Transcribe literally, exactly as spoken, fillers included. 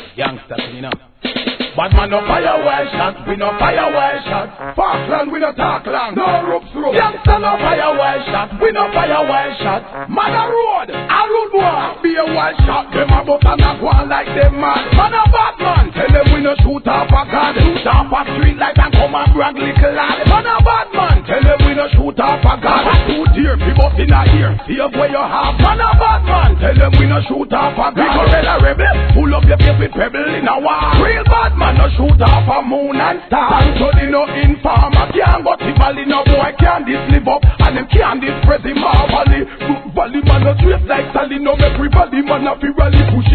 Youngster, you know. Bad man no fire well shot, we no fire well shot. Falkland we no talk long, no ropes road. Youngster no fire well shot, we no fire well shot. Man a road, a road boy, be a wild shot. Them a but a not one like them man. Man a bad man, tell them we no shoot off a gun. Shoot off a street light and come and brag little lad. Man a bad man, tell them we no shoot off a gun. Two deer, people in a ear, save where you have. Man a bad man, tell them we no shoot off a gun. We go red a rebel, pull up your face with pebble in a war. Real bad man no shoot off a moon and star. So they no informer can't go to Valley. No boy can't this live up and them can't this press him off Valley. Valley man no trace like Sally. No make everybody man a fi rally push